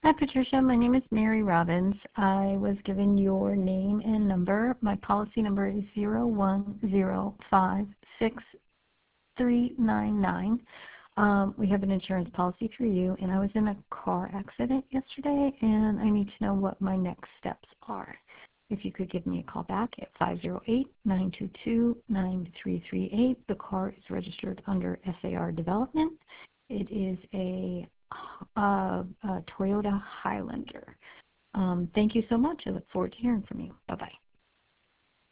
Hi, Patricia. My name is Mary Robbins. I was given your name and number. My policy number is 010563399. We have an insurance policy through you, and I was in a car accident yesterday, and I need to know what my next steps are. If you could give me a call back at 508-922-9338. The car is registered under SAR Development. It is a Toyota Highlander. Thank you so much. I look forward to hearing from you. Bye-bye.